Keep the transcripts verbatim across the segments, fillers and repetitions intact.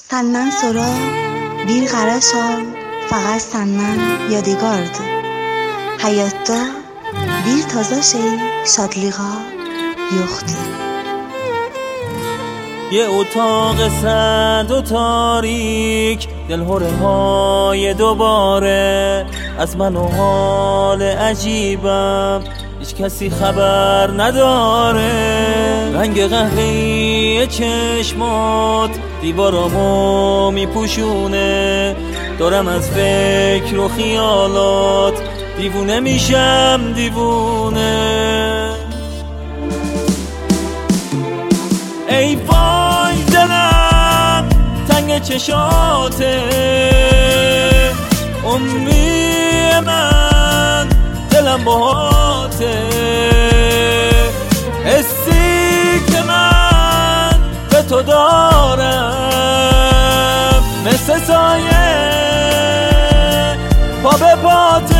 Senden sonra bir qarаш al, faqat senden yadigardı. Hayatda bir taza şey şadlığa yoktu. یه اتاق سرد و تاریک، دلهره های دوباره از من و حال عجیبم هیچ کسی خبر نداره. رنگ قهوه‌ای چشمات دیوارامو میپوشونه، دارم از فکر و خیالات دیوونه میشم دیوونه. ای وای دلم تنگ چشاته، امی من دلم باهاته، حسی که من به تو دارم مثل سایه پا به پاته.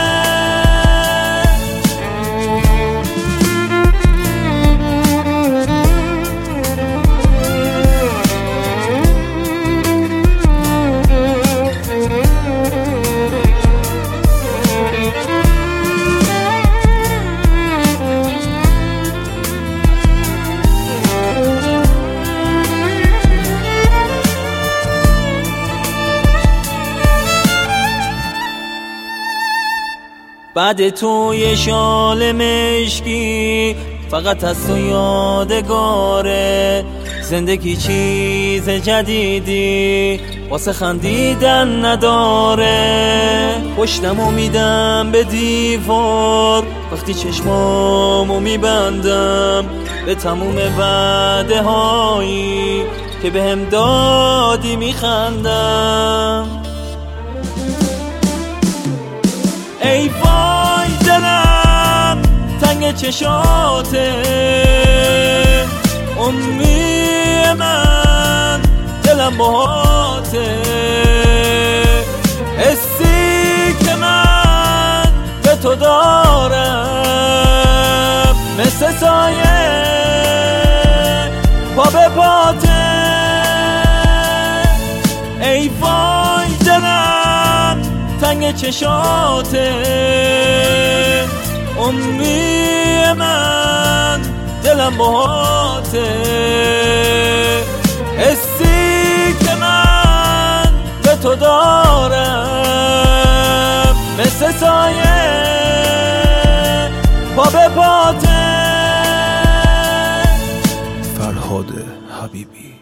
بعد تو یه شال مشکی فقط از تو یادگاره. زندگی چیز جدیدی واسه خندیدن نداره. پشتمو میدم به دیوار وقتی چشمامو میبندم به تموم وعده هایی که بهم دادی میخندم. ای وای دلم تنگ چشاته، امی من دلم باهاته، حسی که من به تو دارم مثل سایه پا به پاته. ای وای دلم تنگ چشاته، امی من دلم باهاته، حسی که من به تو دارم مثل سایه پا به پاته. فرهاد حبیبی.